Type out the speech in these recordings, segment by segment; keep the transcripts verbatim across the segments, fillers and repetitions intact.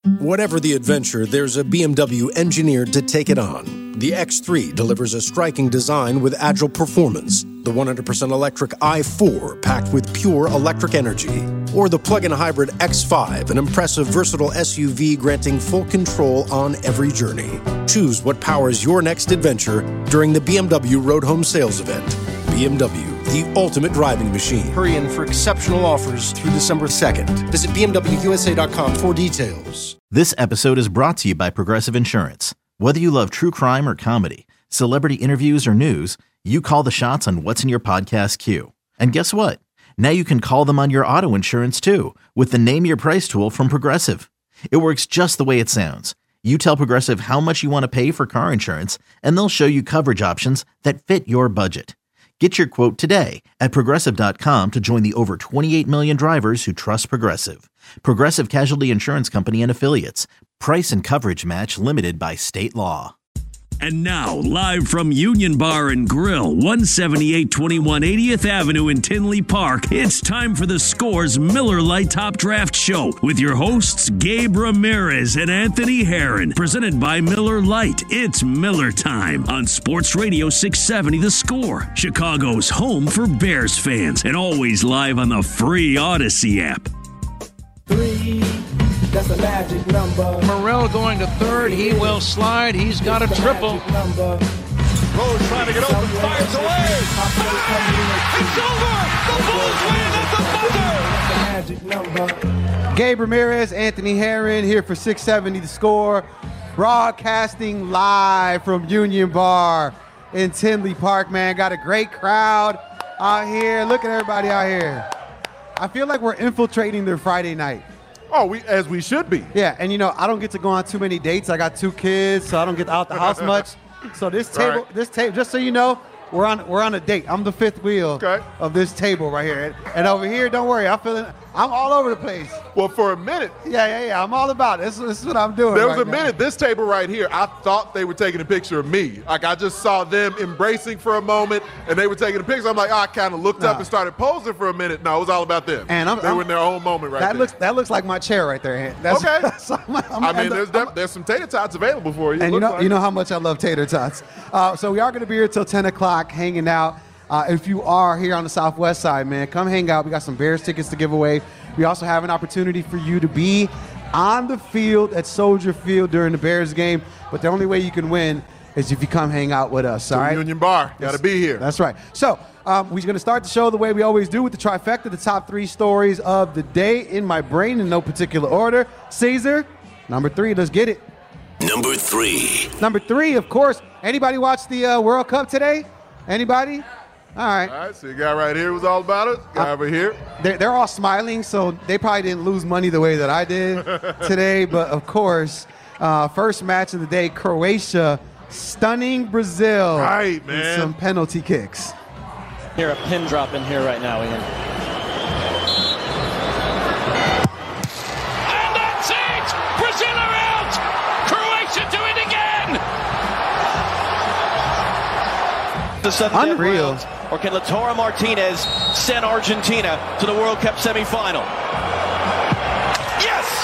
Whatever the adventure, there's a B M W engineered to take it on. The X three delivers a striking design with agile performance. The one hundred percent electric i four packed with pure electric energy. Or the plug-in hybrid X five, an impressive versatile S U V granting full control on every journey. Choose what powers your next adventure during the B M W Road Home Sales Event. B M W, the ultimate driving machine. Hurry in for exceptional offers through December second. Visit B M W U S A dot com for details. This episode is brought to you by Progressive Insurance. Whether you love true crime or comedy, celebrity interviews or news, you call the shots on what's in your podcast queue. And guess what? Now you can call them on your auto insurance too with the Name Your Price tool from Progressive. It works just the way it sounds. You tell Progressive how much you want to pay for car insurance, and they'll show you coverage options that fit your budget. Get your quote today at Progressive dot com to join the over twenty-eight million drivers who trust Progressive. Progressive Casualty Insurance Company and Affiliates. Price and coverage match limited by state law. And now, live from Union Bar and Grill, one seventy-eight twenty-one eightieth Avenue in Tinley Park, it's time for the Scores Miller Lite Top Draft Show with your hosts, Gabe Ramirez and Anthony Herron. Presented by Miller Lite, it's Miller time on Sports Radio six seventy The Score, Chicago's home for Bears fans, and always live on the free Odyssey app. Three. That's a magic number. Morrell going to third. He will slide. He's got a triple. Rose trying to get open. Fires away. It's over. The Bulls win at the buzzer. Gabe Ramirez, Anthony Herron here for six seventy The Score. Broadcasting live from Union Bar in Tinley Park, man. Got a great crowd out here. Look at everybody out here. I feel like we're infiltrating their Friday night. Oh, we as we should be. Yeah, and you know, I don't get to go on too many dates. I got two kids, so I don't get out the house much. So this table, right. this table, just so you know, we're on we're on a date. I'm the fifth wheel okay. of this table right here. And, and over here, don't worry, I'm feeling I'm all over the place. Well, for a minute. Yeah, yeah, yeah. I'm all about it. This, this is what I'm doing. There was right a now. minute, this table right here, I thought they were taking a picture of me. Like, I just saw them embracing for a moment, and they were taking a picture. I'm like, oh, I kind of looked no. up and started posing for a minute. No, it was all about them. And I'm, they I'm, were in their own moment right that there. Looks, that looks like my chair right there. That's, okay. That's, I'm, I'm, I mean, the, there's def- there's some tater tots available for you. And you know, like. you know how much I love tater tots. Uh, so we are going to be here till ten o'clock hanging out. Uh, if you are here on the Southwest side, man, come hang out. We got some Bears tickets to give away. We also have an opportunity for you to be on the field at Soldier Field during the Bears game. But the only way you can win is if you come hang out with us, all right? Union Bar. Got to be here. That's right. So um, we're going to start the show the way we always do with the trifecta, the top three stories of the day in my brain in no particular order. Caesar, number three, let's get it. Number three. Number three, of course. Anybody watch the uh, World Cup today? Anybody? All right. All right, so you guy right here was all about it. Guy uh, over here. They're, they're all smiling, so they probably didn't lose money the way that I did today. But, of course, uh, first match of the day, Croatia stunning Brazil. Right, man. With some penalty kicks. Here, a pin drop in here right now, Ian. And that's it! Brazil are out! Croatia do it again! The sudden Unreal. Round, or can Lautaro Martinez send Argentina to the World Cup semifinal? Yes!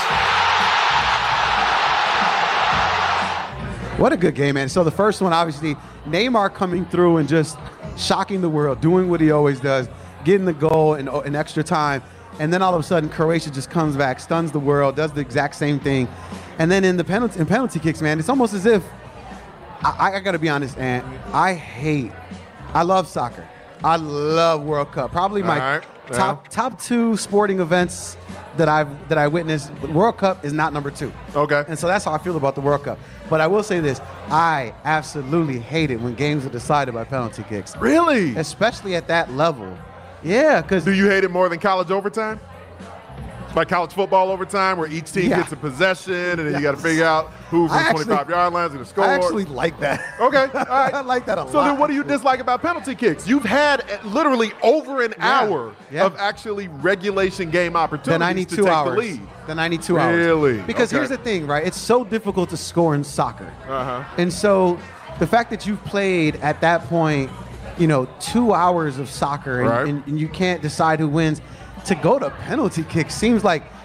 What a good game, man. So the first one, obviously, Neymar coming through and just shocking the world, doing what he always does, getting the goal in, in extra time. And then all of a sudden, Croatia just comes back, stuns the world, does the exact same thing. And then in the penalty, in penalty kicks, man, it's almost as if, I, I got to be honest, Ant, I hate, I love soccer. I love World Cup. Probably my right. yeah. top top two sporting events that I've that I witnessed. World Cup is not number two. Okay. And so that's how I feel about the World Cup. But I will say this: I absolutely hate it when games are decided by penalty kicks. Really? Especially at that level. Yeah, because do you hate it more than college overtime? Like college football overtime, where each team yeah. gets a possession, and then yes. you got to figure out who's on the twenty-five yard lines and the score. I actually like that. Okay, all right. I like that a so lot. then what do you dislike about penalty kicks? You've had literally over an yeah. hour yeah. of actually regulation game opportunities the ninety-two to take hours. the lead. The ninety-two hours. Really? Because okay. here's the thing, right? It's so difficult to score in soccer. Uh-huh. And so the fact that you've played at that point, you know, two hours of soccer and, right. and, and you can't decide who wins, to go to penalty kicks seems like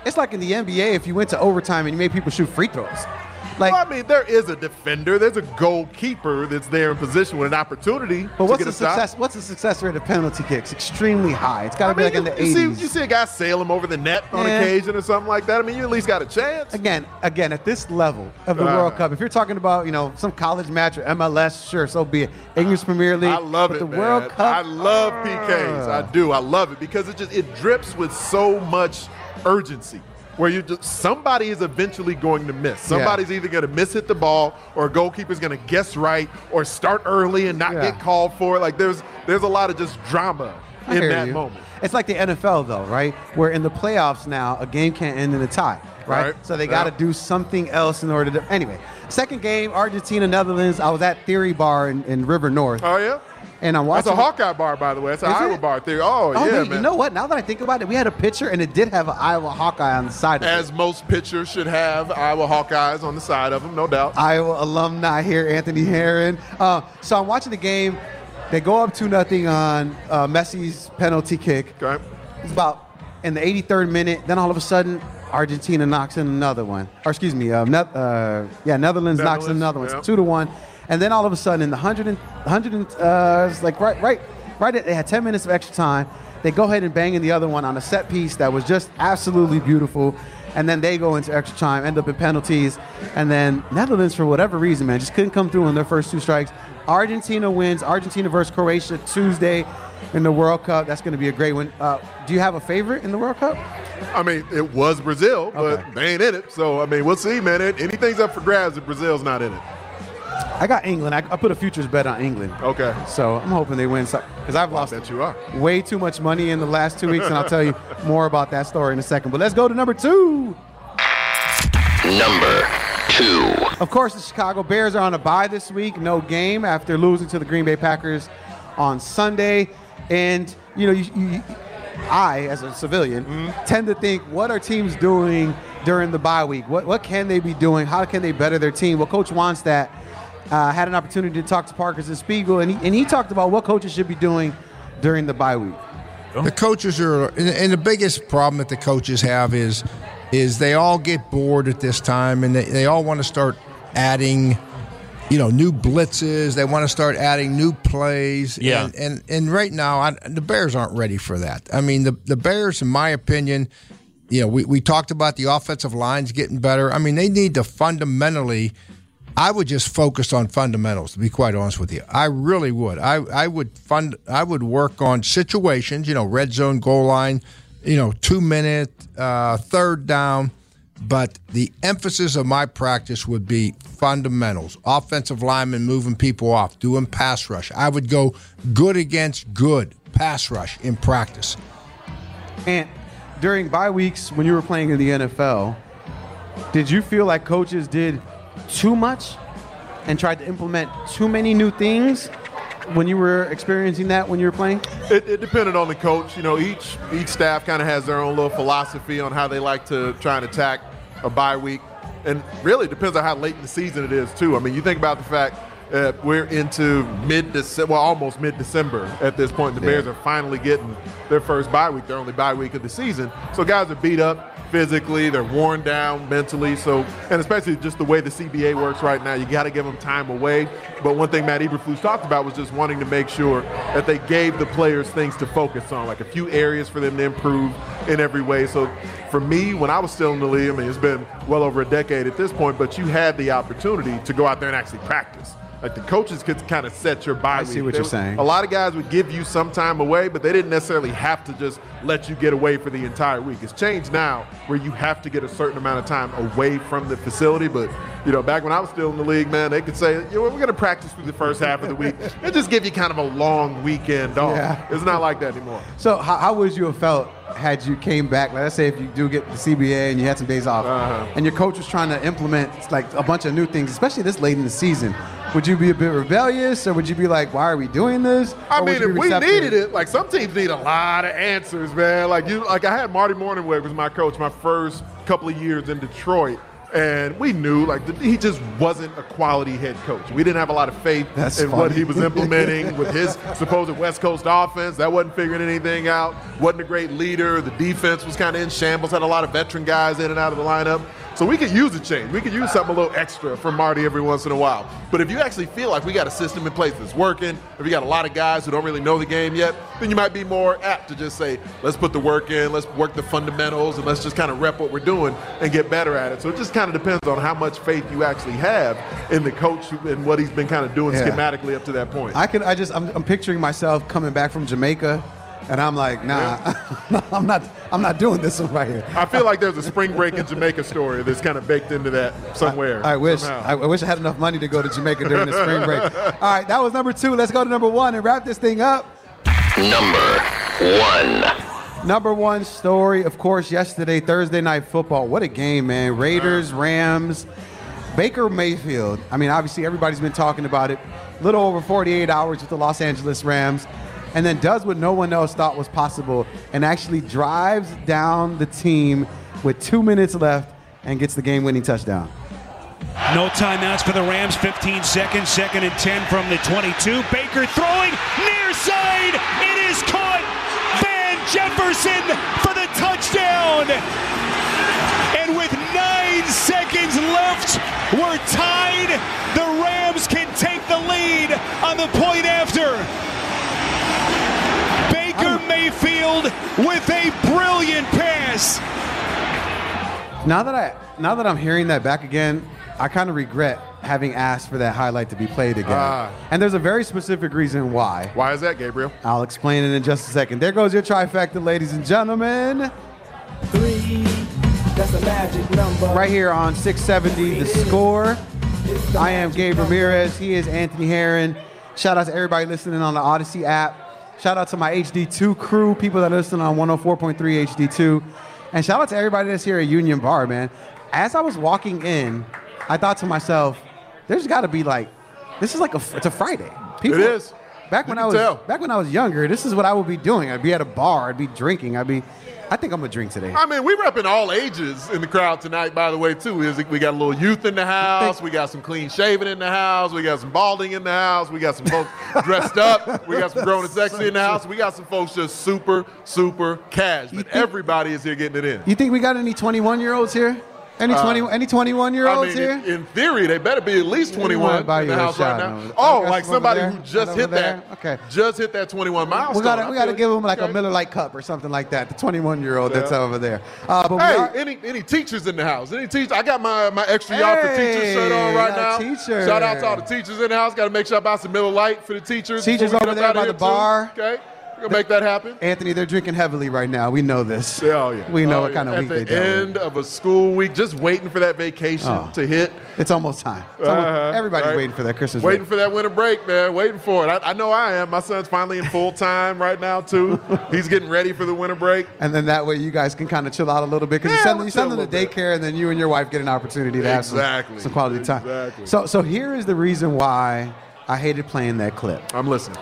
it's like in the N B A if you went to overtime and you made people shoot free throws. Like, well, I mean, there is a defender. There's a goalkeeper that's there in position with an opportunity but what's to get the a success? shot. What's the success rate of penalty kicks? Extremely high. It's got to I be mean, like in the you, eighties. See, you see a guy sail him over the net on Yeah. occasion or something like that. I mean, you at least got a chance. Again, again, at this level of the Uh, World Cup, if you're talking about, you know, some college match or M L S, sure, so be it. English Premier League. I love but it, the man. World Cup. I love P Ks. I do. I love it because it just it drips with so much urgency. Where you just somebody is eventually going to miss. Somebody's yeah. either going to miss hit the ball, or a goalkeeper's going to guess right, or start early and not yeah. get called for it. Like there's there's a lot of just drama I in that you. moment. It's like the N F L though, right? Where in the playoffs now, a game can't end in a tie, right? Right. So they got to yeah. do something else in order to. Anyway, second game, Argentina, Netherlands. I was at Theory Bar in, in River North. Oh yeah. And I'm watching. That's a Hawkeye bar, by the way. That's an Iowa it? bar theory. Oh, oh yeah, man, man. You know what? Now that I think about it, we had a picture, and it did have an Iowa Hawkeye on the side of As it. most pitchers should have Iowa Hawkeyes on the side of them, no doubt. Iowa alumni here, Anthony Herron. Uh, so I'm watching the game. They go up two nothing on uh, Messi's penalty kick. Okay. It's about in the eighty-third minute. Then all of a sudden, Argentina knocks in another one. Or excuse me, uh, ne- uh, yeah, Netherlands, Netherlands knocks in another one. Yeah. It's two to one. And then all of a sudden, in the hundred and hundred and uh, it's like right, right, right. At, they had ten minutes of extra time. They go ahead and bang in the other one on a set piece that was just absolutely beautiful. And then they go into extra time, end up in penalties. And then Netherlands, for whatever reason, man, just couldn't come through on their first two strikes. Argentina wins. Argentina versus Croatia Tuesday in the World Cup. That's going to be a great one. Uh, do you have a favorite in the World Cup? I mean, it was Brazil, but Okay. they ain't in it. So, I mean, we'll see, man. It, anything's up for grabs if Brazil's not in it. I got England. I, I put a futures bet on England. Okay. So I'm hoping they win. Because I've lost I bet you are. way too much money in the last two weeks, and I'll tell you more about that story in a second. But let's go to number two. Number two. Of course, the Chicago Bears are on a bye this week. No game after losing to the Green Bay Packers on Sunday. And, you know, you, you, I, as a civilian, mm-hmm. tend to think, what are teams doing during the bye week? What, what can they be doing? How can they better their team? Well, Coach Wannstedt uh, had an opportunity to talk to Parkers and Spiegel, and he, and he talked about what coaches should be doing during the bye week. The coaches are, and the biggest problem that the coaches have is, is they all get bored at this time, and they, they all want to start adding, you know, new blitzes. They want to start adding new plays. Yeah. And and, and right now, I, the Bears aren't ready for that. I mean, the, the Bears, in my opinion, you know, we, we talked about the offensive lines getting better. I mean, they need to fundamentally – I would just focus on fundamentals, to be quite honest with you. I really would. I, I would fund. I would work on situations, you know, red zone, goal line, you know, two minute, uh, third down. But the emphasis of my practice would be fundamentals, offensive linemen moving people off, doing pass rush. I would go good against good pass rush in practice. And during bye weeks, when you were playing in the N F L, did you feel like coaches did too much and tried to implement too many new things when you were experiencing that when you were playing? It, it depended on the coach. You know, each each staff kind of has their own little philosophy on how they like to try and attack a bye week. And really, it depends on how late in the season it is, too. I mean, you think about the fact that we're into mid-December, well, almost mid-December at this point. The yeah. Bears are finally getting their first bye week, their only bye week of the season. So guys are beat up physically, they're worn down mentally. So, and especially just the way the C B A works right now, you got to give them time away. But one thing Matt Eberflus talked about was just wanting to make sure that they gave the players things to focus on, like a few areas for them to improve in every way. So for me, when I was still in the league, I mean, it's been well over a decade at this point, but you had the opportunity to go out there and actually practice. Like the coaches could kind of set your bye week. I see what they, you're saying. A lot of guys would give you some time away, but they didn't necessarily have to just let you get away for the entire week. It's changed now where you have to get a certain amount of time away from the facility. But, you know, back when I was still in the league, man, they could say, you know, we're going to practice through the first half of the week and just give you kind of a long weekend off. Yeah. It's not like that anymore. So how, how would you have felt had you came back, like, let's say if you do get the C B A and you had some days off, uh-huh. and your coach was trying to implement like a bunch of new things, especially this late in the season, would you be a bit rebellious, or would you be like, why are we doing this? I or mean, if we receptive? needed it, like some teams need a lot of answers, man. Like you, like I had Marty Morningweg was my coach my first couple of years in Detroit. And we knew, like, the, he just wasn't a quality head coach. We didn't have a lot of faith That's in funny. what he was implementing with his supposed West Coast offense. That wasn't figuring anything out. Wasn't a great leader. The defense was kind of in shambles. Had a lot of veteran guys in and out of the lineup. So we could use a change. We could use something a little extra from Marty every once in a while. But if you actually feel like we got a system in place that's working, if you got a lot of guys who don't really know the game yet, then you might be more apt to just say, let's put the work in, let's work the fundamentals, and let's just kind of rep what we're doing and get better at it. So it just kind of depends on how much faith you actually have in the coach and what he's been kind of doing yeah. schematically up to that point. I can. I just. I'm, I'm picturing myself coming back from Jamaica. And I'm like, nah, yeah. I'm not. I'm not doing this one right here. I feel like there's a spring break in Jamaica story that's kind of baked into that somewhere. I, I wish. Somehow. I wish I had enough money to go to Jamaica during the spring break. All right, that was number two. Let's go to number one and wrap this thing up. Number one. Number one story, of course, yesterday, Thursday Night Football. What a game, man! Raiders, Rams, Baker Mayfield. I mean, obviously everybody's been talking about it. A little over forty-eight hours with the Los Angeles Rams. And then does what no one else thought was possible and actually drives down the team with two minutes left and gets the game-winning touchdown. No timeouts for the Rams, fifteen seconds, second and ten from the twenty-two. Baker throwing near side. It is caught. Van Jefferson for the touchdown. And with nine seconds left, we're tied. The Rams can take the lead on the point after. Baker Mayfield with a brilliant pass. Now that I now that I'm hearing that back again, I kind of regret having asked for that highlight to be played again. Uh, and there's a very specific reason why. Why is that, Gabriel? I'll explain it in just a second. There goes your trifecta, ladies and gentlemen. Three, that's a magic number. Right here on six seventy, The Score. I am Gabe Ramirez. He is Anthony Herron. Shout out to everybody listening on the Odyssey app. Shout out to my H D two crew, people that listen on one oh four point three H D two. And shout out to everybody that's here at Union Bar, man. As I was walking in, I thought to myself, there's got to be like, this is like a, it's a Friday. People, it is. Back when I was tell. back when I was younger, this is what I would be doing. I'd be at a bar, I'd be drinking, I'd be, I think I'm gonna drink today. I mean, we repping all ages in the crowd tonight, by the way, too. We got a little youth in the house, we got some clean shaven in the house, we got some balding in the house, we got some folks dressed up, we got some grown and sexy in the house, we got some folks just super, super cash. But everybody is here getting it in. You think we got any twenty-one-year-olds here? Any twenty, uh, any twenty-one-year-olds I mean, here? In, in theory, they better be at least twenty-one in the house right now. No. Oh, like somebody who just hit that. Okay. Just hit that twenty-one milestone. We got we got to give them like okay. a Miller Lite cup or something like that. The twenty-one-year-old yeah. that's over there. Uh, but hey, are, any any teachers in the house? Any teachers? I got my my extra y'all for teachers shirt on right now. Teacher. Shout out to all the teachers in the house. Got to make sure I buy some Miller Lite for the teachers. Teachers over there by the bar. Too. Okay. We're going to make that happen. Anthony, they're drinking heavily right now. We know this. Oh, yeah. We know oh, what kind yeah. of week they do. At the end of a school week, just waiting for that vacation oh. to hit. It's almost time. It's almost, uh-huh. Everybody's right. waiting for that Christmas Waiting break. for that winter break, man. Waiting for it. I, I know I am. My son's finally in full time right now, too. He's getting ready for the winter break. And then that way you guys can kind of chill out a little bit. Because yeah, you send, we'll you send them to daycare, and then you and your wife get an opportunity to exactly. have some, some quality time. Exactly. So, so here is the reason why I hated playing that clip. I'm listening.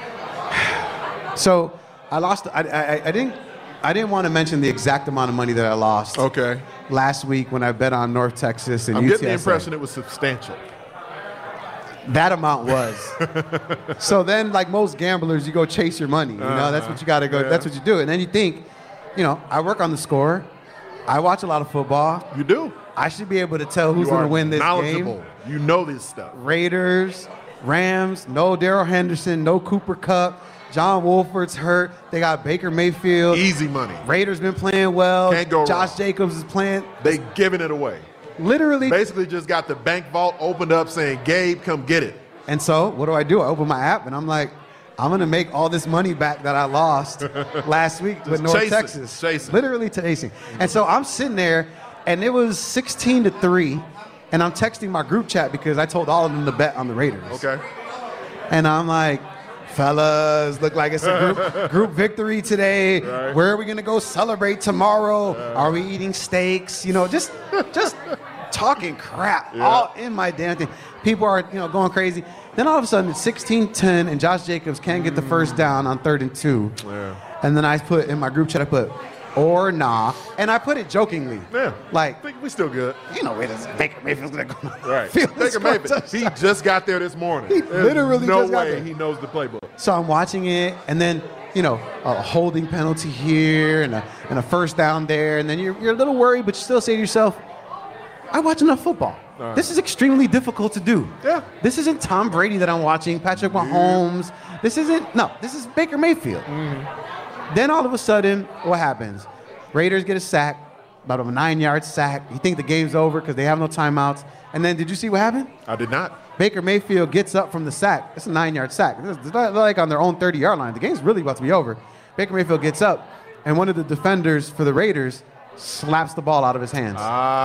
So I lost. I, I, I didn't. I didn't want to mention the exact amount of money that I lost. Okay. Last week when I bet on North Texas and I'm U T S A. getting the impression it was substantial. That amount was. So then, like most gamblers, you go chase your money. You know, uh-huh. that's what you got to go. Yeah. That's what you do. And then you think, you know, I work on the score. I watch a lot of football. You do. I should be able to tell who's going to win this knowledgeable. game. You know this stuff. Raiders, Rams, no Darrell Henderson, no Cooper Kupp. John Wolford's hurt. They got Baker Mayfield. Easy money. Raiders been playing well. Can't go Josh wrong. Jacobs is playing. They giving it away. Literally. Basically just got the bank vault opened up saying, Gabe, come get it. And so what do I do? I open my app and I'm like, I'm going to make all this money back that I lost last week with North chasing, Texas. Chasing. Literally chasing. And so I'm sitting there and it was sixteen to three and I'm texting my group chat because I told all of them to bet on the Raiders. Okay. And I'm like, fellas, look like it's a group group victory today. Right. Where are we gonna go celebrate tomorrow? Uh, are we eating steaks? You know, just just talking crap yeah. all in my damn thing. People are, you know, going crazy. Then all of a sudden it's sixteen ten and Josh Jacobs can't get the first down on third and two. Yeah. And then I put in my group chat, I put, or nah. And I put it jokingly. Yeah. Like, I think we still good. You know, where this Baker Mayfield's going to go. Right. Baker Mayfield, he just got there this morning. He There's literally no just got way there. he knows the playbook. So I'm watching it, and then, you know, a holding penalty here and a, and a first down there, and then you're, you're a little worried, but you still say to yourself, I watch enough football. Right. This is extremely difficult to do. Yeah. This isn't Tom Brady that I'm watching, Patrick Mahomes. Yeah. This isn't, no, this is Baker Mayfield. Mm-hmm. Then all of a sudden, what happens? Raiders get a sack, about a nine-yard sack. You think the game's over because they have no timeouts. And then did you see what happened? I did not. Baker Mayfield gets up from the sack. It's a nine-yard sack. It's not like on their own thirty-yard line. The game's really about to be over. Baker Mayfield gets up, and one of the defenders for the Raiders slaps the ball out of his hands.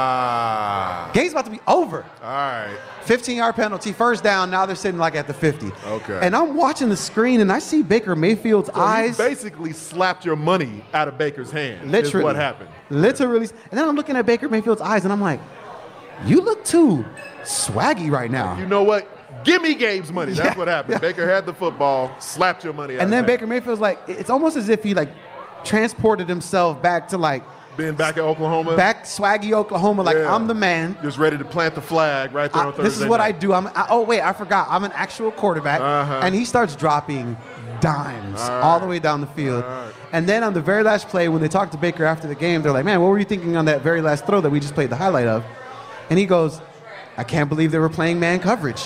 Ah. Game's about to be over. All right. fifteen-yard penalty, first down. Now they're sitting like at the fifty. Okay. And I'm watching the screen, and I see Baker Mayfield's so eyes. You basically slapped your money out of Baker's hand. Literally. Is what happened. Literally. And then I'm looking at Baker Mayfield's eyes, and I'm like, you look too swaggy right now. You know what? Give me Gabe's money. That's Yeah. what happened. Yeah. Baker had the football, slapped your money out. And then of Baker Mayfield's like, it's almost as if he like transported himself back to like being back at Oklahoma, back swaggy Oklahoma. Like Yeah. I'm the man. Just ready to plant the flag right there I, on Thursday this is what night. I do. I'm. I, oh wait, I forgot. I'm an actual quarterback, Uh-huh. and he starts dropping dimes All right. all the way down the field. All right. And then on the very last play, when they talked to Baker after the game, they're like, "Man, what were you thinking on that very last throw that we just played the highlight of?" And he goes, I can't believe they were playing man coverage.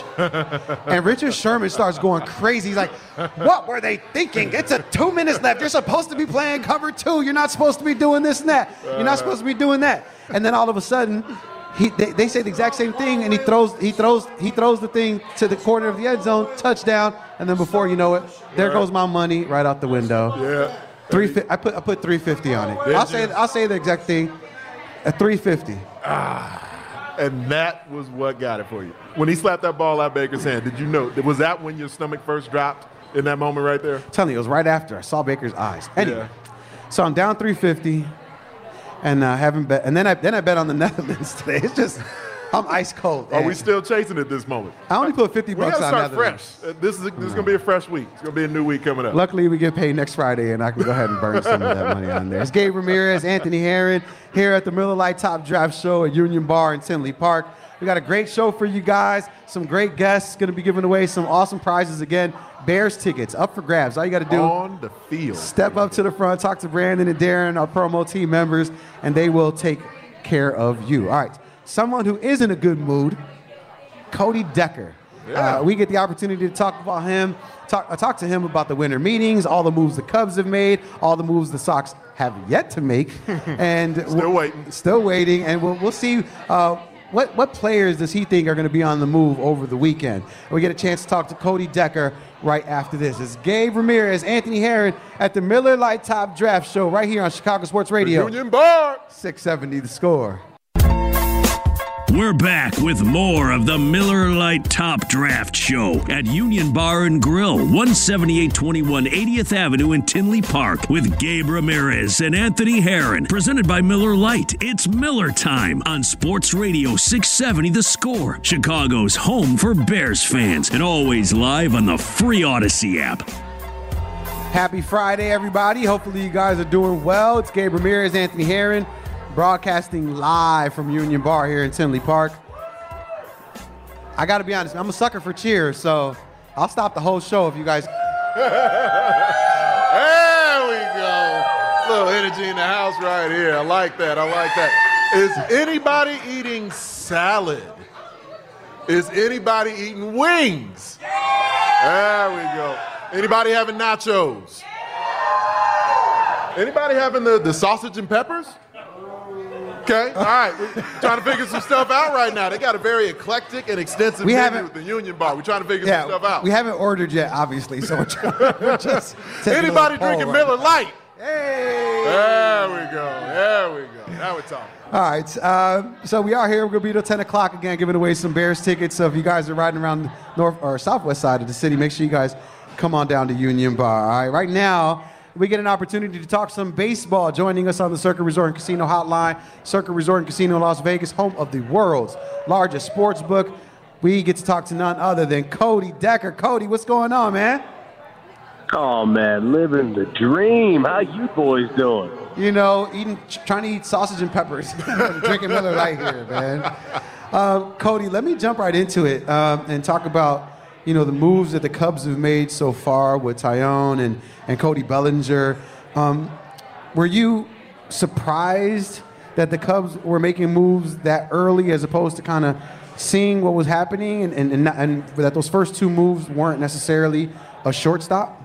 And Richard Sherman starts going crazy. He's like, what were they thinking? It's a two minutes left. You're supposed to be playing cover two. You're not supposed to be doing this and that. You're not supposed to be doing that. And then all of a sudden, he, they, they say the exact same thing, and he throws he throws he throws the thing to the corner of the end zone, touchdown, and then before you know it, there goes my money right out the window. Yeah. Three I put I put three fifty on it. Did I'll you? say I'll say the exact thing. At three fifty. Ah. And that was what got it for you. When he slapped that ball out of Baker's hand, did you know? Was that when your stomach first dropped in that moment right there? I'm telling you, it was right after I saw Baker's eyes. Anyway, Yeah. so I'm down three fifty, and uh, haven't bet. And then I then I bet on the Netherlands today. It's just I'm ice cold. Are man. we still chasing it this moment? I only put fifty We bucks got on to start Netherlands. fresh. Uh, This is this is going to be a fresh week. It's going to be a new week coming up. Luckily, we get paid next Friday, and I can go ahead and burn some of that money on there. It's Gabe Ramirez, Anthony Herron, here at the Miller Lite Top Draft Show at Union Bar in Tinley Park. We got a great show for you guys. Some great guests going to be giving away some awesome prizes again. Bears tickets up for grabs. All you got to do on the field. Step up to the front, talk to Brandon and Darren, our promo team members, and they will take care of you. All right, someone who is in a good mood, Cody Decker. Yeah. Uh, we get the opportunity to talk about him, talk, uh, talk to him about the winter meetings, all the moves the Cubs have made, all the moves the Sox have yet to make, and Still we'll- waiting. Still waiting, and we'll we'll see. Uh, What, what players does he think are going to be on the move over the weekend? We get a chance to talk to Cody Decker right after this. It's Gabe Ramirez, Anthony Herron at the Miller Lite Top Draft Show right here on Chicago Sports Radio. Union Bar. six seventy The Score. We're back with more of the Miller Lite Top Draft Show at Union Bar and Grill, one seventy-eight twenty-one eightieth Avenue in Tinley Park, with Gabe Ramirez and Anthony Herron. Presented by Miller Lite. It's Miller time on Sports Radio six seventy The Score, Chicago's home for Bears fans, and always live on the free Odyssey app. Happy Friday, everybody. Hopefully you guys are doing well. It's Gabe Ramirez, Anthony Herron, broadcasting live from Union Bar here in Tinley Park. I got to be honest, I'm a sucker for cheers, so I'll stop the whole show if you guys... There we go. Little energy in the house right here. I like that. I like that. Is anybody eating salad? Is anybody eating wings? There we go. Anybody having nachos? Anybody having the, the sausage and peppers? Okay, all right. We're trying to figure some stuff out right now. They got a very eclectic and extensive We menu haven't- with the Union Bar. We're trying to figure Yeah, some stuff out. we haven't ordered yet, obviously, so we're, trying, we're just taking a Anybody little drinking poll Miller right Lite? Hey! There we go. There we go. Now we're talking. All right, uh, so we are here. We're going to be till ten o'clock again, giving away some Bears tickets. So if you guys are riding around the north or southwest side of the city, make sure you guys come on down to Union Bar. All right, right now, we get an opportunity to talk some baseball. Joining us on the Circa Resort and Casino Hotline, Circa Resort and Casino in Las Vegas, home of the world's largest sports book. We get to talk to none other than Cody Decker. Cody, what's going on, man? Oh, man, living the dream. How you boys doing? you know, eating, trying to eat sausage and peppers, drinking Miller Lite here, man. Uh, Cody, let me jump right into it um, and talk about, you know, the moves that the Cubs have made so far with Taillon and, and Cody Bellinger. Um, were you surprised that the Cubs were making moves that early as opposed to kind of seeing what was happening and, and, and, not, and that those first two moves weren't necessarily a shortstop?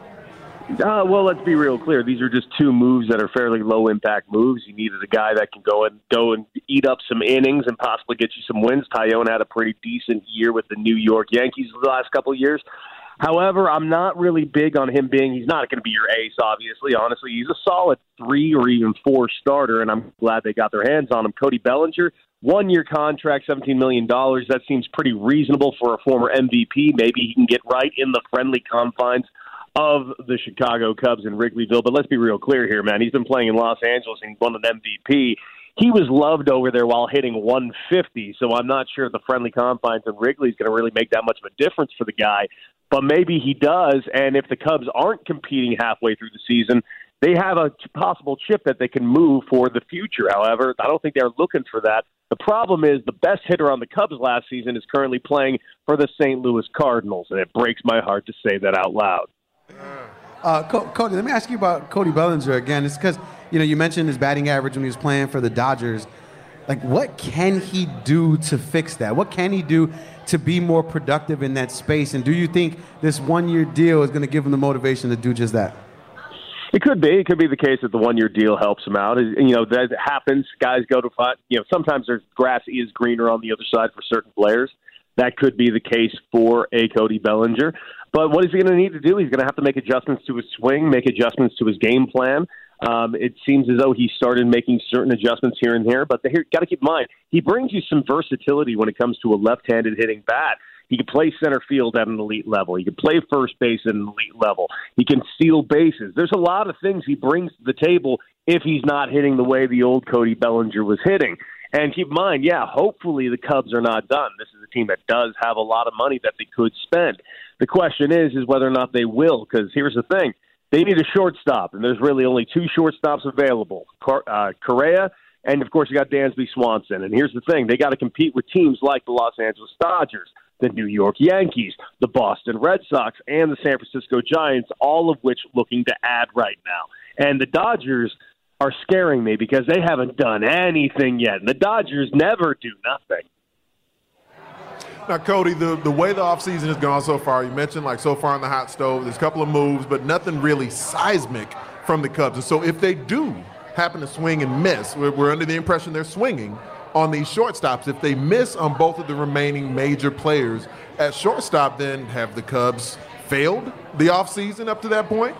Uh, well, let's be real clear. These are just two moves that are fairly low-impact moves. You needed a guy that can go and go and eat up some innings and possibly get you some wins. Taillon had a pretty decent year with the New York Yankees the last couple of years. However, I'm not really big on him being – he's not going to be your ace, obviously. Honestly, he's a solid three or even four starter, and I'm glad they got their hands on him. Cody Bellinger, one-year contract, seventeen million dollars. That seems pretty reasonable for a former M V P. Maybe he can get right in the friendly confines of the Chicago Cubs in Wrigleyville. But let's be real clear here, man. He's been playing in Los Angeles and won an M V P. He was loved over there while hitting one fifty, so I'm not sure the friendly confines of Wrigley is going to really make that much of a difference for the guy. But maybe he does, and if the Cubs aren't competing halfway through the season, they have a possible chip that they can move for the future. However, I don't think they're looking for that. The problem is the best hitter on the Cubs last season is currently playing for the Saint Louis Cardinals, and it breaks my heart to say that out loud. Uh, Co- Cody, let me ask you about Cody Bellinger again. It's because, you know, you mentioned his batting average when he was playing for the Dodgers. Like, what can he do to fix that? What can he do to be more productive in that space? And do you think this one-year deal is going to give him the motivation to do just that? It could be. It could be the case that the one-year deal helps him out. You know, that happens. Guys go to find, you know, sometimes there's grass is greener on the other side for certain players. That could be the case for a Cody Bellinger. But what is he going to need to do? He's going to have to make adjustments to his swing, make adjustments to his game plan. Um, it seems as though he started making certain adjustments here and there. But the, here, got to keep in mind, he brings you some versatility when it comes to a left-handed hitting bat. He can play center field at an elite level. He can play first base at an elite level. He can steal bases. There's a lot of things he brings to the table if he's not hitting the way the old Cody Bellinger was hitting. And keep in mind, yeah, hopefully the Cubs are not done. This is a team that does have a lot of money that they could spend. The question is, is whether or not they will, because here's the thing. They need a shortstop, and there's really only two shortstops available, uh, Correa, and, of course, you got Dansby Swanson. And here's the thing. They got to compete with teams like the Los Angeles Dodgers, the New York Yankees, the Boston Red Sox, and the San Francisco Giants, all of which looking to add right now. And the Dodgers are scaring me because they haven't done anything yet. And the Dodgers never do nothing. Now, Cody, the, the way the offseason has gone so far, you mentioned like so far on the hot stove, there's a couple of moves, but nothing really seismic from the Cubs. And so if they do happen to swing and miss, we're, we're under the impression they're swinging on these shortstops. If they miss on both of the remaining major players at shortstop, then have the Cubs failed the offseason up to that point?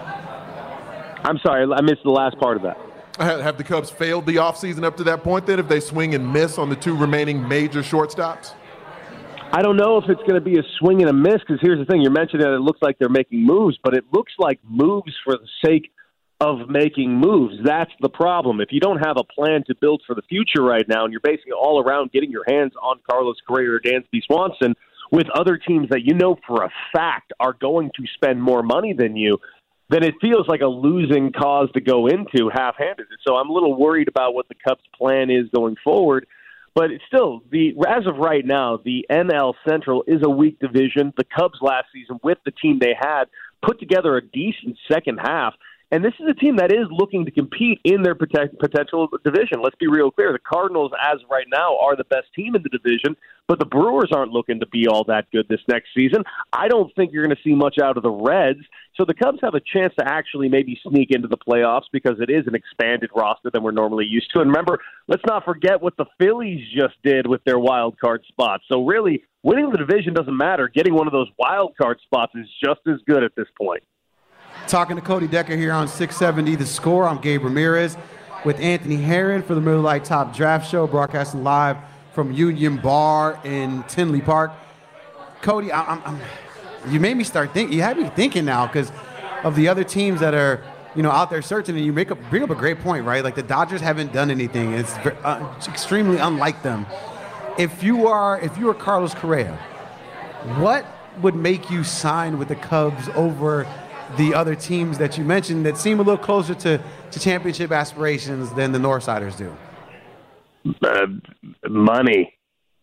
I'm sorry, I missed the last part of that. Have the Cubs failed the offseason up to that point then if they swing and miss on the two remaining major shortstops? I don't know if it's going to be a swing and a miss because here's the thing. You're mentioning that it looks like they're making moves, but it looks like moves for the sake of making moves. That's the problem. If you don't have a plan to build for the future right now and you're basically all around getting your hands on Carlos Correa or Dansby Swanson with other teams that you know for a fact are going to spend more money than you, then it feels like a losing cause to go into half-handed. So I'm a little worried about what the Cubs' plan is going forward. But it's still, the as of right now, the N L Central is a weak division. The Cubs last season, with the team they had, put together a decent second half. And this is a team that is looking to compete in their potential division. Let's be real clear. The Cardinals, as of right now, are the best team in the division, but the Brewers aren't looking to be all that good this next season. I don't think you're going to see much out of the Reds. So the Cubs have a chance to actually maybe sneak into the playoffs because it is an expanded roster than we're normally used to. And remember, let's not forget what the Phillies just did with their wild card spots. So really, winning the division doesn't matter. Getting one of those wild card spots is just as good at this point. Talking to Cody Decker here on six seventy The Score. I'm Gabe Ramirez with Anthony Herron for the Miller Lite Top Draft Show, broadcasting live from Union Bar in Tinley Park. Cody, I'm, I'm, you made me start thinking. You had me thinking now because of the other teams that are, you know, out there searching. And you make up, bring up a great point, right? Like the Dodgers haven't done anything. It's uh, extremely unlike them. If you are, if you are Carlos Correa, what would make you sign with the Cubs over the other teams that you mentioned that seem a little closer to, to championship aspirations than the Northsiders do? Uh, money.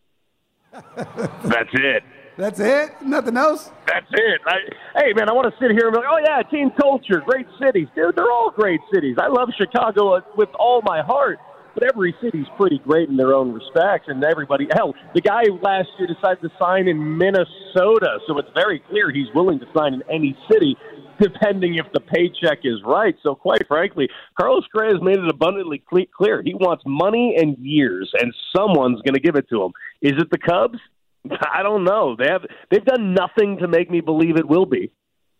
That's it. That's it? Nothing else? That's it. I, hey, man, I want to sit here and be like, oh, yeah, team culture, great cities. Dude, they're all great cities. I love Chicago with all my heart. But every city's pretty great in their own respects, and everybody – hell, the guy who last year decided to sign in Minnesota, so it's very clear he's willing to sign in any city depending if the paycheck is right. So quite frankly, Carlos Correa has made it abundantly clear. He wants money and years, and someone's going to give it to him. Is it the Cubs? I don't know. They have, they've done nothing to make me believe it will be.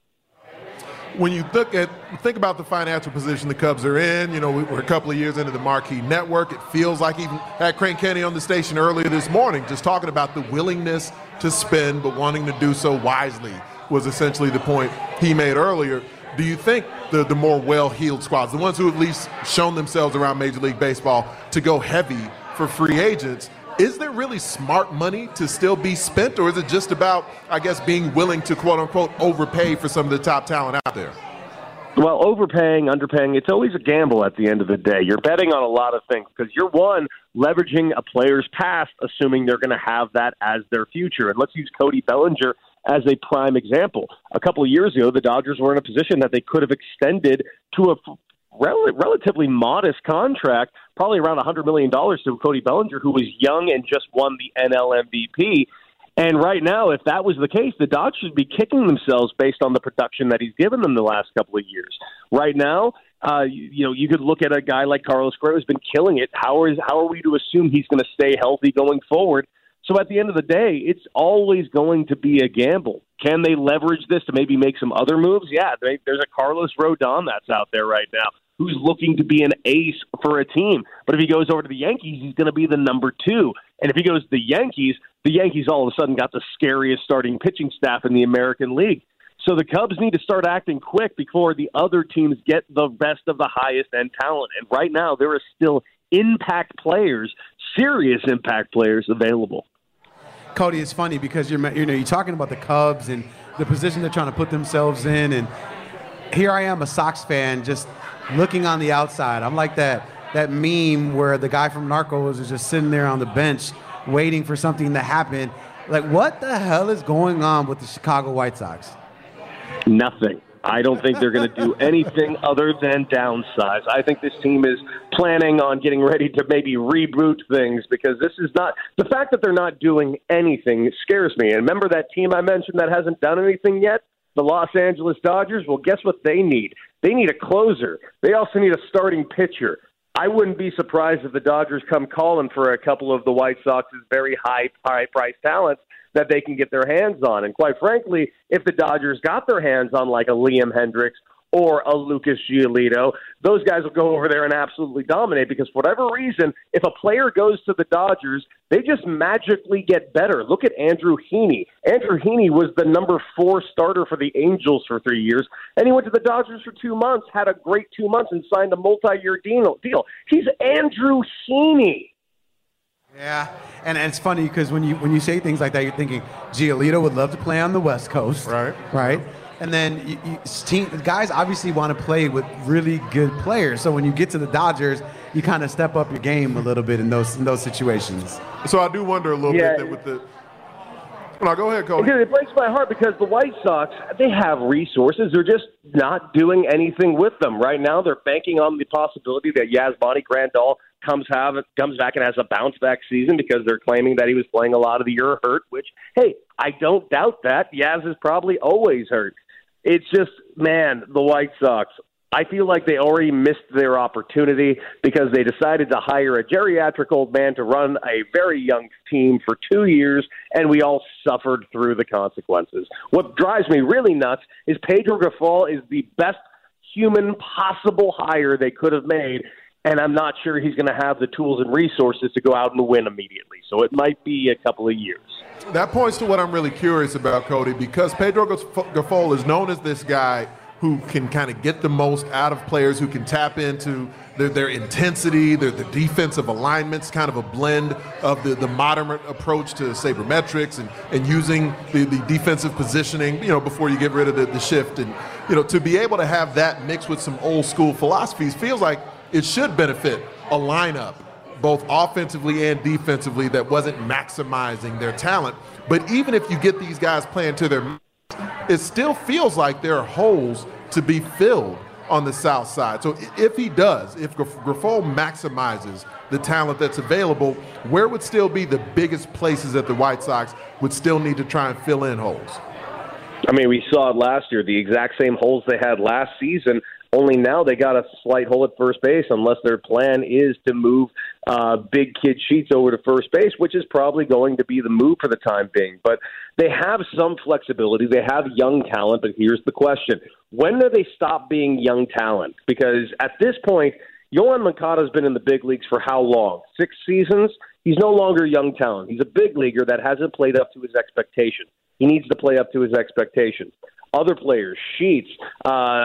When you look at think about the financial position the Cubs are in, you know, we're a couple of years into the Marquee Network. It feels like even had Crane Kenny on the station earlier this morning just talking about the willingness to spend but wanting to do so wisely was essentially the point he made earlier. Do you think the, the more well-heeled squads, the ones who have at least shown themselves around Major League Baseball to go heavy for free agents, is there really smart money to still be spent, or is it just about, I guess, being willing to, quote-unquote, overpay for some of the top talent out there? Well, overpaying, underpaying, it's always a gamble at the end of the day. You're betting on a lot of things because you're, one, leveraging a player's past, assuming they're going to have that as their future. And let's use Cody Bellinger as a prime example. A couple of years ago, the Dodgers were in a position that they could have extended to a rel- relatively modest contract, probably around one hundred million dollars to Cody Bellinger, who was young and just won the N L M V P. And right now, if that was the case, the Dodgers should be kicking themselves based on the production that he's given them the last couple of years. Right now, uh, you, you know, you could look at a guy like Carlos Correa who's been killing it. How is how are we to assume he's going to stay healthy going forward? So at the end of the day, it's always going to be a gamble. Can they leverage this to maybe make some other moves? Yeah, they, there's a Carlos Rodon that's out there right now who's looking to be an ace for a team. But if he goes over to the Yankees, he's going to be the number two. And if he goes to the Yankees, the Yankees all of a sudden got the scariest starting pitching staff in the American League. So the Cubs need to start acting quick before the other teams get the best of the highest-end talent. And right now, there are still impact players, serious impact players available. Cody, it's funny because you're you know you're talking about the Cubs and the position they're trying to put themselves in, and here I am, a Sox fan, just looking on the outside. I'm like that that meme where the guy from Narcos is just sitting there on the bench waiting for something to happen. Like, what the hell is going on with the Chicago White Sox? Nothing. I don't think they're going to do anything other than downsize. I think this team is planning on getting ready to maybe reboot things because this is not – the fact that they're not doing anything scares me. And remember that team I mentioned that hasn't done anything yet? The Los Angeles Dodgers? Well, guess what they need? They need a closer. They also need a starting pitcher. I wouldn't be surprised if the Dodgers come calling for a couple of the White Sox's very high, high-priced talents that they can get their hands on. And quite frankly, if the Dodgers got their hands on like a Liam Hendricks or a Lucas Giolito, those guys will go over there and absolutely dominate because for whatever reason, if a player goes to the Dodgers, they just magically get better. Look at Andrew Heaney. Andrew Heaney was the number four starter for the Angels for three years, and he went to the Dodgers for two months, had a great two months, and signed a multi-year deal. He's Andrew Heaney. Yeah, and, and it's funny because when you when you say things like that, you're thinking Giolito would love to play on the West Coast, right? Right, and then you, you, team, guys obviously want to play with really good players. So when you get to the Dodgers, you kind of step up your game a little bit in those in those situations. So I do wonder a little yeah. bit that with the. No, go ahead, Cody. It breaks my heart because the White Sox, they have resources. They're just not doing anything with them. Right now, they're banking on the possibility that Yasmani Grandal comes have comes back and has a bounce-back season because they're claiming that he was playing a lot of the year hurt, which, hey, I don't doubt that. Yaz is probably always hurt. It's just, man, the White Sox, I feel like they already missed their opportunity because they decided to hire a geriatric old man to run a very young team for two years, and we all suffered through the consequences. What drives me really nuts is Pedro Grifol is the best human possible hire they could have made, and I'm not sure he's going to have the tools and resources to go out and win immediately. So it might be a couple of years. That points to what I'm really curious about, Cody, because Pedro Grifol is known as this guy who can kind of get the most out of players, who can tap into their, their intensity, their, their defensive alignments, kind of a blend of the, the modern approach to sabermetrics and, and using the, the defensive positioning, you know, before you get rid of the, the shift. And, you know, to be able to have that mixed with some old school philosophies feels like it should benefit a lineup, both offensively and defensively, that wasn't maximizing their talent. But even if you get these guys playing to their, it still feels like there are holes to be filled on the south side. So if he does, if Grifol maximizes the talent that's available, where would still be the biggest places that the White Sox would still need to try and fill in holes? I mean, we saw it last year, the exact same holes they had last season, only now they got a slight hole at first base unless their plan is to move uh, Big Kid Sheets over to first base, which is probably going to be the move for the time being. But they have some flexibility. They have young talent, but here's the question. When do they stop being young talent? Because at this point, Yoan Moncada has been in the big leagues for how long? Six seasons? He's no longer young talent. He's a big leaguer that hasn't played up to his expectations. He needs to play up to his expectations. Other players, Sheets, uh,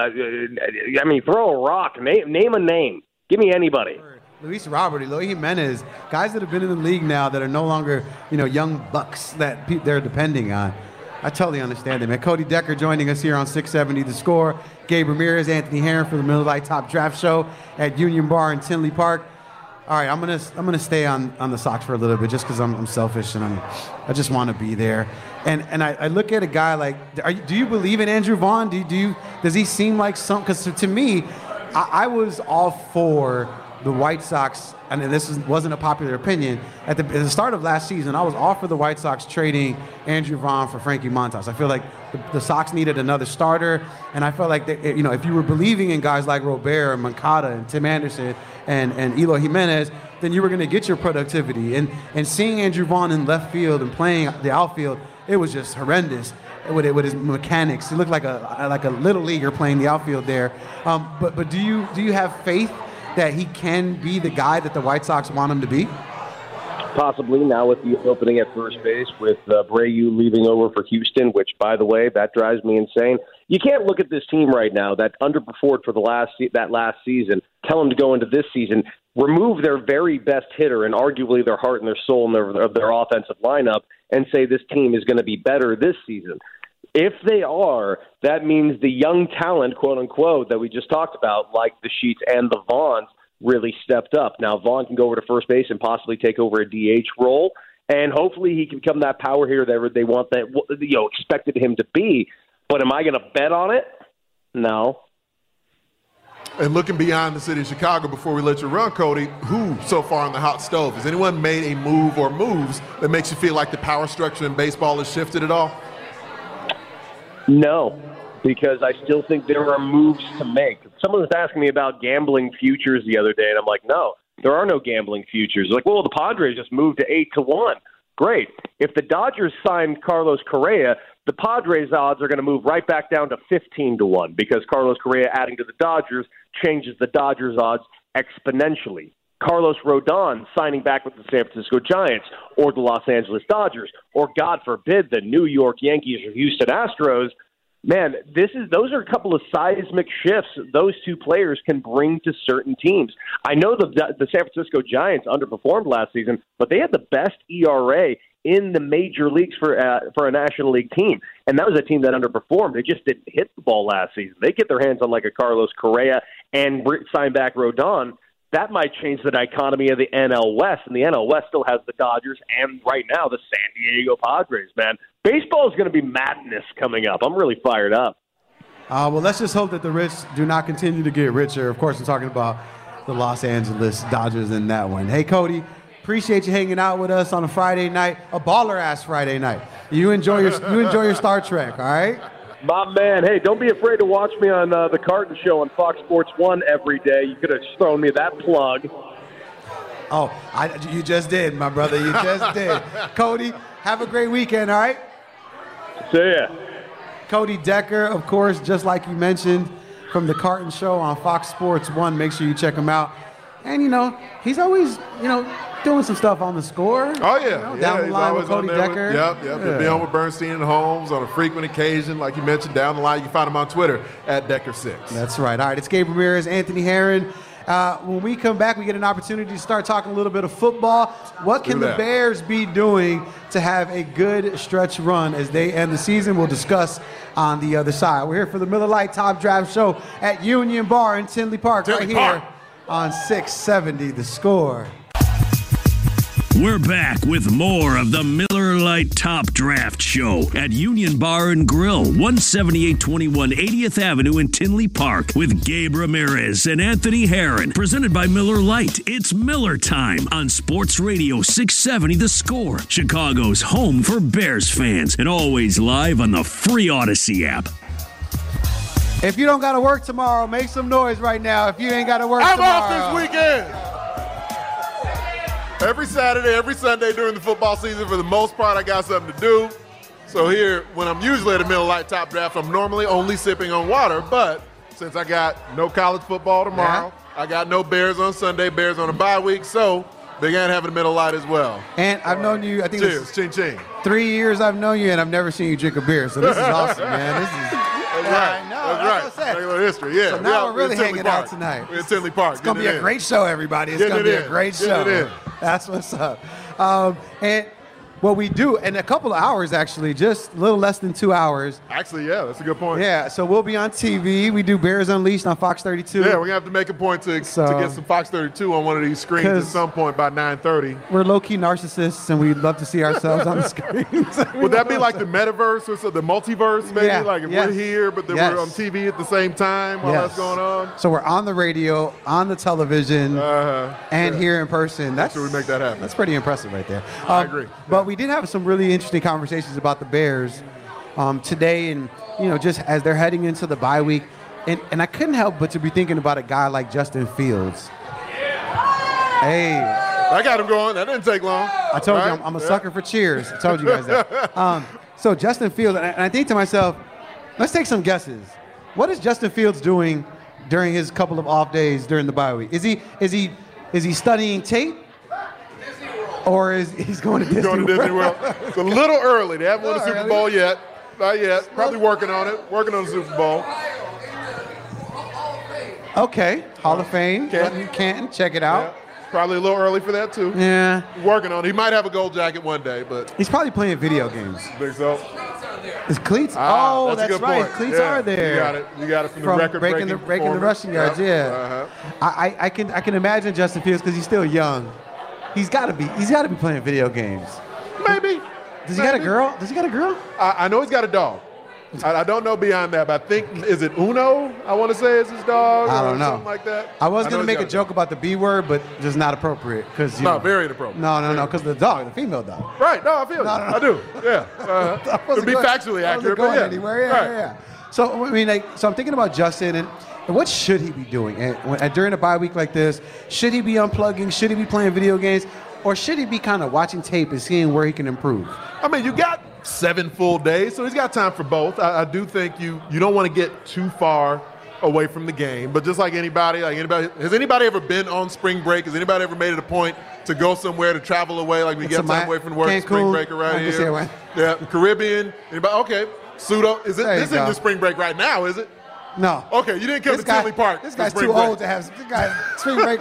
I mean, throw a rock, name, name a name. Give me anybody. Luis Robert, Eloy Jimenez, guys that have been in the league now that are no longer, you know, young bucks that pe- they're depending on. I totally understand it, man. Cody Decker joining us here on six seventy The Score. Gabe Ramirez, Anthony Herron for the Miller Lite Top Draft Show at Union Bar in Tinley Park. All right, I'm gonna I'm gonna stay on, on the Sox for a little bit just because I'm, I'm selfish and I'm I just want to be there. And and I, I look at a guy like, are you, do you believe in Andrew Vaughn? Do you, do you does he seem like some? Because to, to me, I, I was all for the White Sox, and this is, wasn't a popular opinion, at the, at the start of last season, I was all for the White Sox trading Andrew Vaughn for Frankie Montas. I feel like the, the Sox needed another starter, and I felt like, they, you know, if you were believing in guys like Robert and Moncada and Tim Anderson and, and Eloy Jimenez, then you were going to get your productivity. And, and seeing Andrew Vaughn in left field and playing the outfield, it was just horrendous. With, it, with his mechanics, he looked like a like a little leaguer playing the outfield there. Um, but but do you do you have faith that he can be the guy that the White Sox want him to be? Possibly now with the opening at first base, with uh, Brayu leaving over for Houston, which, by the way, that drives me insane. You can't look at this team right now that underperformed for the last that last season, tell them to go into this season, remove their very best hitter and arguably their heart and their soul and their, of their offensive lineup, and say this team is going to be better this season. If they are, that means the young talent, quote unquote, that we just talked about, like the Sheets and the Vaughns, really stepped up. Now, Vaughn can go over to first base and possibly take over a D H role, and hopefully he can become that power hitter that they want, that, you know, expected him to be. But am I going to bet on it? No. And looking beyond the city of Chicago, before we let you run, Cody, who so far on the hot stove? Has anyone made a move or moves that makes you feel like the power structure in baseball has shifted at all? No, because I still think there are moves to make. Someone was asking me about gambling futures the other day, and I'm like, no, there are no gambling futures. Like, well, the Padres just moved to eight to one. Great. If the Dodgers signed Carlos Correa, the Padres' odds are going to move right back down to fifteen to one because Carlos Correa adding to the Dodgers changes the Dodgers' odds exponentially. Carlos Rodon signing back with the San Francisco Giants or the Los Angeles Dodgers, or God forbid the New York Yankees or Houston Astros, man, this is those are a couple of seismic shifts those two players can bring to certain teams. I know the the San Francisco Giants underperformed last season, but they had the best E R A in the major leagues for uh, for a National League team, and that was a team that underperformed. They just didn't hit the ball last season. They get their hands on like a Carlos Correa and sign back Rodon. That might change the dichotomy of the N L West, and the N L West still has the Dodgers and right now the San Diego Padres, man. Baseball is going to be madness coming up. I'm really fired up. Uh, well, let's just hope that the rich do not continue to get richer. Of course, I'm talking about the Los Angeles Dodgers in that one. Hey, Cody, appreciate you hanging out with us on a Friday night, a baller-ass Friday night. You enjoy your you enjoy your Star Trek, all right? My man, hey, don't be afraid to watch me on uh, the Carton Show on Fox Sports one every day. You could have thrown me that plug. Oh, I, you just did, my brother. You just did. Cody, have a great weekend, all right? See ya. Cody Decker, of course, just like you mentioned, from the Carton Show on Fox Sports one. Make sure you check him out. And, you know, he's always, you know, doing some stuff on the Score. Oh, yeah. You know, yeah down the he's line always with Cody on there Decker. With, yep, yep. Yeah. He'll be on with Bernstein and Holmes on a frequent occasion. Like you mentioned, down the line. You can find him on Twitter at Decker six. That's right. All right, it's Gabe Ramirez, Anthony Herron. Uh, when we come back, we get an opportunity to start talking a little bit of football. What can the Bears be doing to have a good stretch run as they end the season? We'll discuss on the other side. We're here for the Miller Lite Top Draft Show at Union Bar in Tinley Park, Tinley right Park. here on six seventy The Score. We're back with more of the Miller Lite Top Draft Show at Union Bar and Grill, one seventy-eight twenty-one eightieth Avenue in Tinley Park, with Gabe Ramirez and Anthony Herron. Presented by Miller Lite. It's Miller time on Sports Radio six seventy The Score, Chicago's home for Bears fans, and always live on the free Odyssey app. If you don't got to work tomorrow, make some noise right now. If you ain't got to work I'm tomorrow. off this weekend. Every Saturday, every Sunday during the football season, for the most part, I got something to do. So here, when I'm usually at a Miller Lite Top Draft, I'm normally only sipping on water. But since I got no college football tomorrow, yeah. I got no Bears on Sunday, Bears on a bye week, so began having a Miller Lite as well. And I've known you, I think Cheers, ching ching. Three years I've known you, and I've never seen you drink a beer. So this is awesome, man. This is That's yeah, right. I know. That's, That's right. Regular history, yeah. So now we're, we're really we're hanging Park. out tonight. We're in Tinley Park. It's going to be a in. great show, everybody. It's going to be a great Getting show. It in. That's what's up. Um, and what we do in a couple of hours, actually, just a little less than two hours. Actually, yeah, that's a good point. Yeah, so we'll be on T V. We do Bears Unleashed on Fox thirty-two. Yeah, we're going to have to make a point to, so, to get some Fox thirty-two on one of these screens at some point by nine thirty. We're low-key narcissists, and we'd love to see ourselves on the screens. Would that be like the metaverse or so, the multiverse, maybe? Yeah, like if yes. we're here, but then yes. we're on T V at the same time while yes. that's going on? So we're on the radio, on the television, uh-huh. and yeah. here in person. That's Should we make that happen? That's pretty impressive right there. Um, I agree. But we did have some really interesting conversations about the Bears um, today, and you know, just as they're heading into the bye week, and, and I couldn't help but to be thinking about a guy like Justin Fields. Hey, I got him going. That didn't take long. I told right? you I'm, I'm a yeah. sucker for cheers. I told you guys that. Um, so Justin Fields, and I, and I think to myself, let's take some guesses. What is Justin Fields doing during his couple of off days during the bye week? Is he is he is he studying tape? Or is he's going to Disney Going to Disney World. It's a little early. They haven't won the Super early. Bowl yet. Not yet. Probably working on it. Working on the Super Bowl. Okay. Hall of Fame. Canton. Canton. Check it out. Yeah. Probably a little early for that, too. Yeah. Working on it. He might have a gold jacket one day, but. He's probably playing video games. Think so? His cleats? Ah, oh, that's, that's, a good right. point. Cleats yeah. are there. You got it. You got it from, from the record breaking the breaking the rushing yards. Yep. Yeah. Uh-huh. I, I I can I can imagine Justin Fields because he's still young. He's got to be. He's got to be playing video games. Maybe. Does he Maybe. got a girl? Does he got a girl? I, I know he's got a dog. I, I don't know beyond that, but I think, is it Uno? I want to say is his dog. I don't or know. Something like that. I was I going to know make he's a got joke about the B word, but just not appropriate. Cause, you No, know, very inappropriate. No, no, no, because the dog, the female dog. Right. No, I feel No, you. no, no. I do. Yeah. Uh, to be going, factually I accurate, wasn't but going yeah. anywhere. Yeah, right. yeah, yeah. So I mean, like, so I'm thinking about Justin, and, and what should he be doing? And, when, and during a bye week like this, should he be unplugging? Should he be playing video games? Or should he be kind of watching tape and seeing where he can improve? I mean, you got seven full days, so he's got time for both. I, I do think you you don't want to get too far away from the game, but just like anybody, like anybody, has anybody ever been on spring break? Has anybody ever made it a point to go somewhere to travel away, like we It's get a time Mi- away from work, Cancun, spring break around I can see here? it. Yeah, Caribbean. Anybody? Okay, pseudo. Is it? There you This isn't go. your spring break right now, is it? No. Okay, you didn't come This to guy- Tinley Park. This for guy's spring too break. old to have this guy spring break.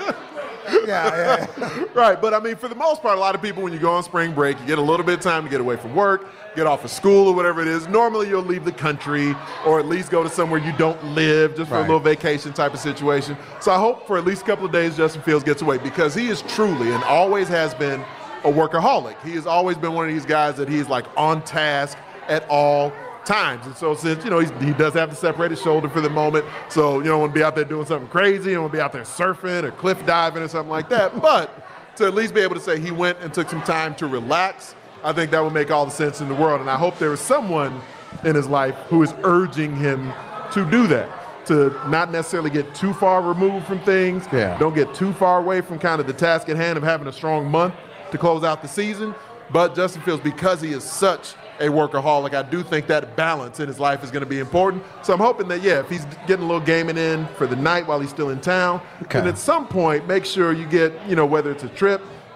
yeah, yeah. Right, but I mean, for the most part, a lot of people, when you go on spring break, you get a little bit of time to get away from work, get off of school or whatever it is. Normally, you'll leave the country or at least go to somewhere you don't live, just for Right. a little vacation type of situation. So I hope for at least a couple of days Justin Fields gets away, because he is truly and always has been a workaholic. He has always been one of these guys that he's like on task at all times. And so since, you know, he's, he does have to separate his shoulder for the moment, so you don't want to be out there doing something crazy, you don't want to be out there surfing or cliff diving or something like that. But to at least be able to say he went and took some time to relax, I think that would make all the sense in the world. And I hope there is someone in his life who is urging him to do that, to not necessarily get too far removed from things. Yeah. Don't get too far away from kind of the task at hand of having a strong month to close out the season. But Justin Fields, because he is such a workaholic, I do think that balance in his life is going to be important. So I'm hoping that, yeah, if he's getting a little gaming in for the night while he's still in town, Okay. then at some point, make sure you get, you know, whether it's a trip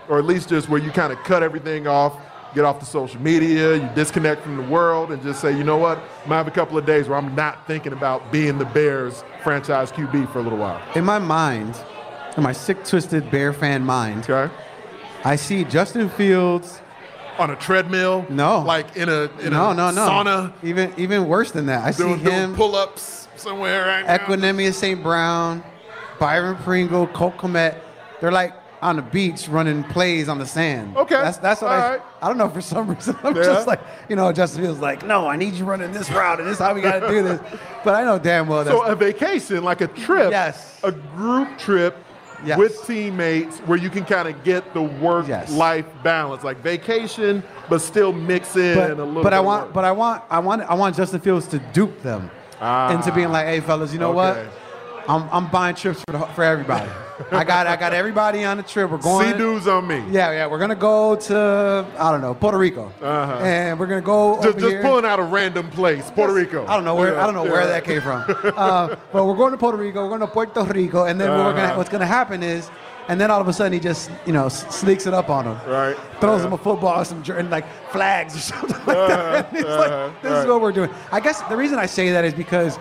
or at least just where you kind of cut everything off, get off the social media, you disconnect from the world, and just say, you know what, I'm gonna have a couple of days where I'm not thinking about being the Bears franchise Q B for a little while? In my mind, in my sick, twisted Bear fan mind, okay, I see Justin Fields on a treadmill. No, like in a in no, a no, no. sauna. Even even worse than that, I doing, see him doing pull-ups somewhere right now. Equanimous Saint Brown, Byron Pringle, Colt Kmet. They're like on the beach running plays on the sand. Okay. That's that's what All I right. I don't know, for some reason I'm Yeah. just like, you know, Justin Fields like, no, I need you running this route and this is how we gotta do this. But I know damn well that's So a vacation, like a trip, yes. a group trip Yes. with teammates where you can kind of get the work-life balance, like vacation, but still mix in but, a little but bit I of want work. but I want I want I want Justin Fields to dupe them Ah. into being like, hey fellas, you know Okay. what? I'm I'm buying trips for the, for everybody. I got I got everybody on the trip. We're going. See dudes on me. Yeah, yeah. We're gonna go to I don't know Puerto Rico, Uh-huh. and we're gonna go Just, over just here. pulling out a random place, Puerto Rico. I don't know where Yeah, I don't know where yeah. that came from. uh, but we're going to Puerto Rico. We're going to Puerto Rico, and then what we're Uh-huh. gonna, what's gonna happen is, and then all of a sudden he just you know s- sneaks it up on them. Right. Throws Uh-huh. him a football, some jer- and like flags or something like Uh-huh. that. And it's Uh-huh. like this is Right. what we're doing. I guess the reason I say that is because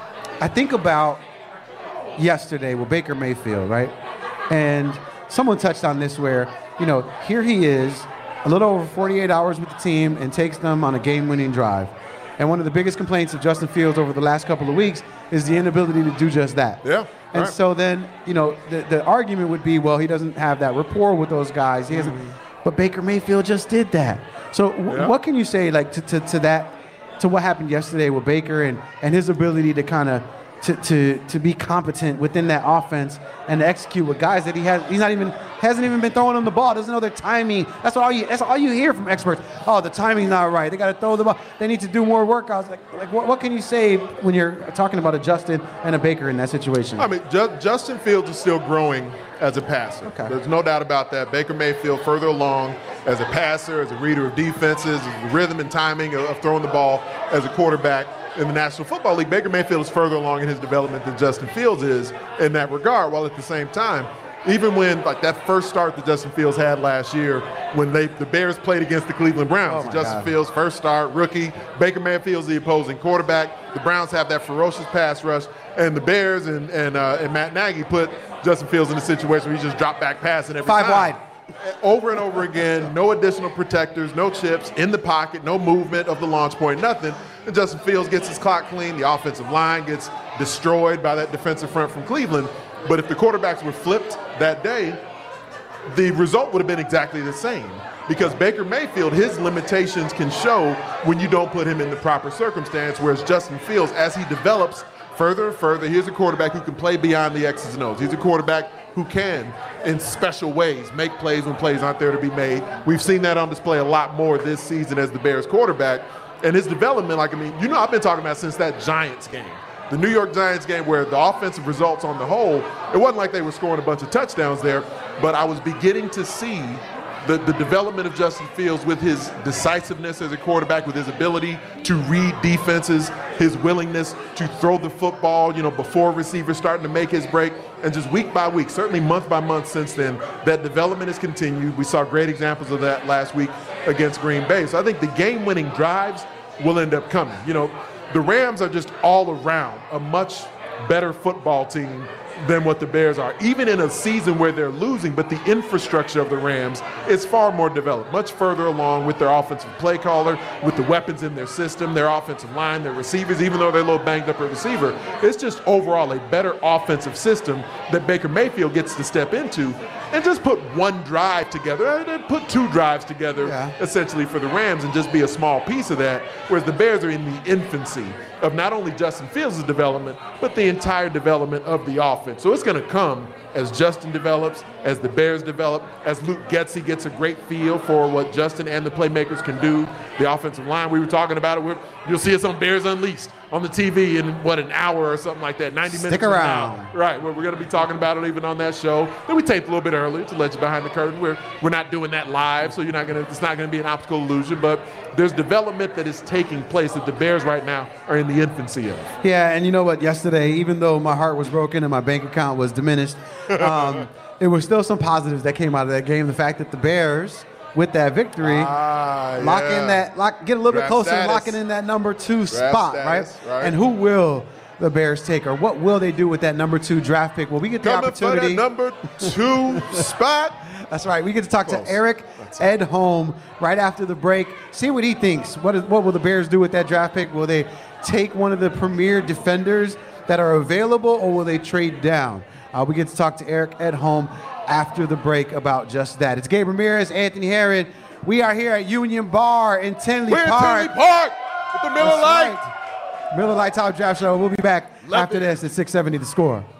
I think about yesterday with Baker Mayfield, right? And someone touched on this where, you know, here he is, a little over forty-eight hours with the team and takes them on a game-winning drive. And one of the biggest complaints of Justin Fields over the last couple of weeks is the inability to do just that. Yeah. And right. so then, you know, the, the argument would be, well, he doesn't have that rapport with those guys. He hasn't, but Baker Mayfield just did that. So w- Yeah. what can you say, like, to, to, to that, to what happened yesterday with Baker and, and his ability to kind of to, to to be competent within that offense and to execute with guys that he has he's not even hasn't even been throwing them the ball, doesn't know their timing. That's all you that's all you hear from experts. Oh, the timing's not right. They got to throw the ball. They need to do more workouts. Like like what, what can you say when you're talking about a Justin and a Baker in that situation? I mean, Ju- Justin Fields is still growing as a passer. Okay. There's no doubt about that. Baker Mayfield further along as a passer, as a reader of defenses, as the rhythm and timing of, of throwing the ball as a quarterback. In the National Football League, Baker Mayfield is further along in his development than Justin Fields is in that regard, while at the same time, even when like that first start that Justin Fields had last year, when they the Bears played against the Cleveland Browns, Oh my Justin God. Fields first start, rookie, Baker Mayfield's the opposing quarterback. The Browns have that ferocious pass rush, and the Bears and and, uh, and Matt Nagy put Justin Fields in a situation where he just dropped back passing every Five time. wide. Over and over again, no additional protectors, no chips, in the pocket, no movement of the launch point, nothing. And Justin Fields gets his clock clean. The offensive line gets destroyed by that defensive front from Cleveland. But if the quarterbacks were flipped that day, the result would have been exactly the same. Because Baker Mayfield, his limitations can show when you don't put him in the proper circumstance, whereas Justin Fields, as he develops further and further, here's a quarterback who can play beyond the X's and O's. He's a quarterback who can, in special ways, make plays when plays aren't there to be made. We've seen that on display a lot more this season as the Bears quarterback. And his development, like, I mean, you know, I've been talking about since that Giants game. The New York Giants game where the offensive results on the whole, it wasn't like they were scoring a bunch of touchdowns there, but I was beginning to see the, the development of Justin Fields with his decisiveness as a quarterback, with his ability to read defenses, his willingness to throw the football, you know, before receivers starting to make his break, and just week by week, certainly month by month since then, that development has continued. We saw great examples of that last week against Green Bay. So I think the game-winning drives will end up coming. You know, the Rams are just all around a much better football team than what the Bears are, even in a season where they're losing, but the infrastructure of the Rams is far more developed, much further along with their offensive play caller, with the weapons in their system, their offensive line, their receivers, even though they're a little banged up at receiver. It's just overall a better offensive system that Baker Mayfield gets to step into and just put one drive together, and put two drives together Yeah. essentially for the Rams and just be a small piece of that, whereas the Bears are in the infancy of not only Justin Fields' development, but the entire development of the offense. So it's going to come as Justin develops, as the Bears develop, as Luke Getsy gets a great feel for what Justin and the playmakers can do. The offensive line, we were talking about it. We're, you'll see us on Bears Unleashed on the T V in, what, an hour or something like that, ninety minutes Stick from around. now. Right, well, we're going to be talking about it even on that show. Then we taped a little bit earlier to let you behind the curtain. We're, we're not doing that live, so you're not gonna, it's not going to be an optical illusion, but there's development that is taking place that the Bears right now are in the infancy of. Yeah, and you know what? Yesterday, even though my heart was broken and my bank account was diminished, um, it was still some positives that came out of that game. The fact that the Bears, with that victory, ah, lock yeah. in that, lock, get a little Draft bit closer status. and locking in that number two Draft spot, status, right? right? And who will the Bears take, or what will they do with that number two draft pick? Well, we get the Coming opportunity. for that number two spot. That's right. We get to talk Close. to Eric Edholm right after the break. See what he thinks. What is, what will the Bears do with that draft pick? Will they take one of the premier defenders that are available, or will they trade down? Uh, we get to talk to Eric Edholm after the break about just that. It's Gabe Ramirez, Anthony Herron. We are here at Union Bar in Tinley We're Park. in Tinley Park with the Miller That's Lite. right. Miller Lite Top Draft Show. We'll be back Love after it. this at six seventy The Score.